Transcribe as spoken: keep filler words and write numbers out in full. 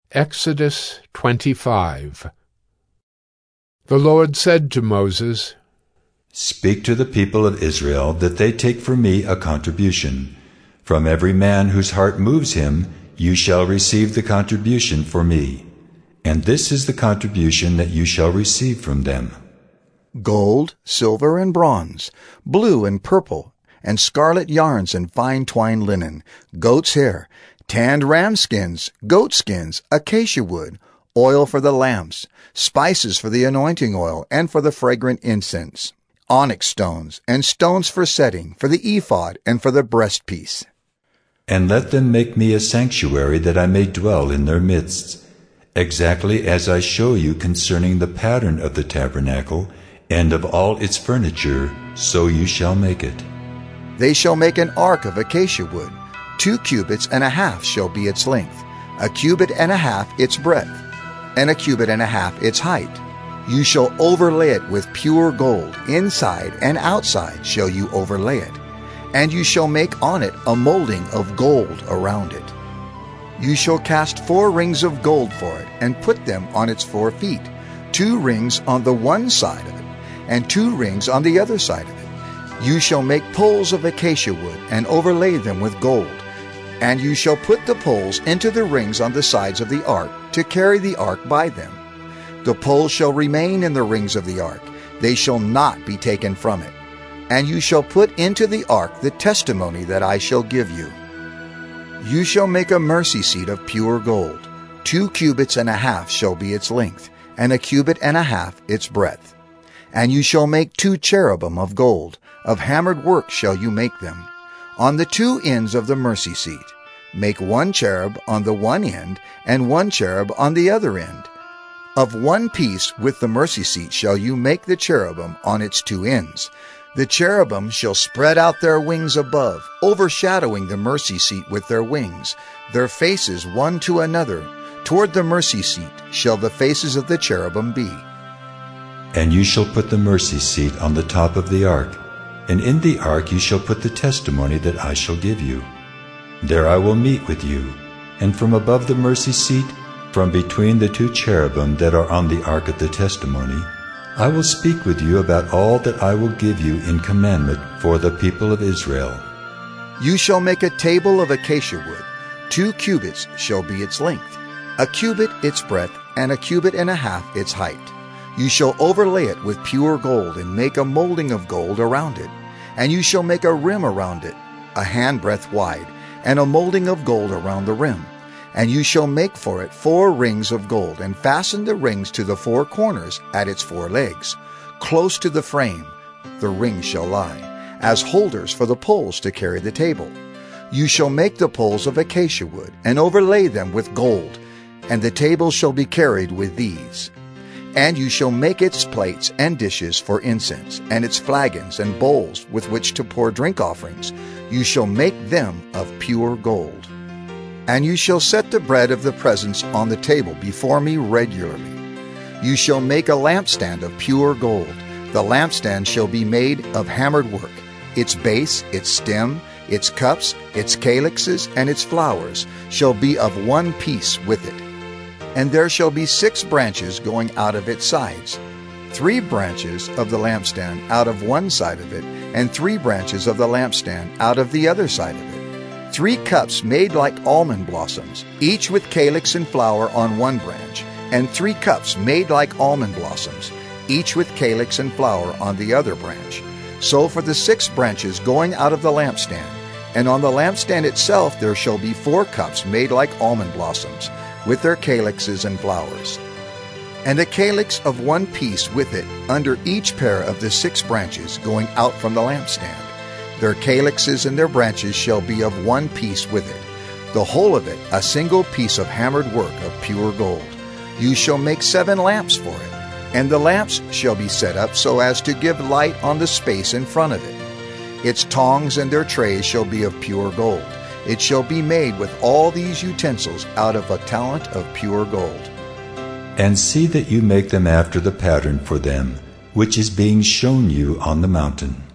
Exodus twenty-five. The Lord said to Moses, Speak to the people of Israel that they take for me a contribution. From every man whose heart moves him, you shall receive the contribution for me. And this is the contribution that you shall receive from them: gold, silver, and bronze, blue and purple, and scarlet yarns and fine twined linen, goat's hair, tanned ram skins, goat skins, acacia wood, oil for the lamps, spices for the anointing oil and for the fragrant incense, onyx stones, and stones for setting, for the ephod and for the breastpiece. And let them make me a sanctuary that I may dwell in their midst, exactly as I show you concerning the pattern of the tabernacle and of all its furniture, so you shall make it. They shall make an ark of acacia wood. Two cubits and a half shall be its length, a cubit and a half its breadth, and a cubit and a half its height. You shall overlay it with pure gold, inside and outside shall you overlay it, and you shall make on it a molding of gold around it. You shall cast four rings of gold for it, and put them on its four feet, two rings on the one side of it, and two rings on the other side of it. You shall make poles of acacia wood, and overlay them with gold. And you shall put the poles into the rings on the sides of the ark, to carry the ark by them. The poles shall remain in the rings of the ark, they shall not be taken from it. And you shall put into the ark the testimony that I shall give you. You shall make a mercy seat of pure gold. Two cubits and a half shall be its length, and a cubit and a half its breadth. And you shall make two cherubim of gold, of hammered work shall you make them. On the two ends of the mercy seat, make one cherub on the one end, and one cherub on the other end. Of one piece with the mercy seat shall you make the cherubim on its two ends. The cherubim shall spread out their wings above, overshadowing the mercy seat with their wings, their faces one to another. Toward the mercy seat shall the faces of the cherubim be. And you shall put the mercy seat on the top of the ark, and in the ark you shall put the testimony that I shall give you. There I will meet with you, and from above the mercy seat, from between the two cherubim that are on the ark of the testimony, I will speak with you about all that I will give you in commandment for the people of Israel. You shall make a table of acacia wood. Two cubits shall be its length, a cubit its breadth, and a cubit and a half its height. You shall overlay it with pure gold, and make a molding of gold around it. And you shall make a rim around it, a handbreadth wide, and a molding of gold around the rim. And you shall make for it four rings of gold, and fasten the rings to the four corners at its four legs. Close to the frame the rings shall lie, as holders for the poles to carry the table. You shall make the poles of acacia wood, and overlay them with gold, and the table shall be carried with these. And you shall make its plates and dishes for incense, and its flagons and bowls with which to pour drink offerings. You shall make them of pure gold. And you shall set the bread of the presence on the table before me regularly. You shall make a lampstand of pure gold. The lampstand shall be made of hammered work. Its base, its stem, its cups, its calyxes, and its flowers shall be of one piece with it. And there shall be six branches going out of its sides, three branches of the lampstand out of one side of it, and three branches of the lampstand out of the other side of it. Three cups made like almond blossoms, each with calyx and flower on one branch, and three cups made like almond blossoms, each with calyx and flower on the other branch. So for the six branches going out of the lampstand, and on the lampstand itself there shall be four cups made like almond blossoms, with their calyxes and flowers. And a calyx of one piece with it under each pair of the six branches going out from the lampstand. Their calyxes and their branches shall be of one piece with it, the whole of it a single piece of hammered work of pure gold. You shall make seven lamps for it, and the lamps shall be set up so as to give light on the space in front of it. Its tongs and their trays shall be of pure gold. It shall be made with all these utensils out of a talent of pure gold. And see that you make them after the pattern for them, which is being shown you on the mountain.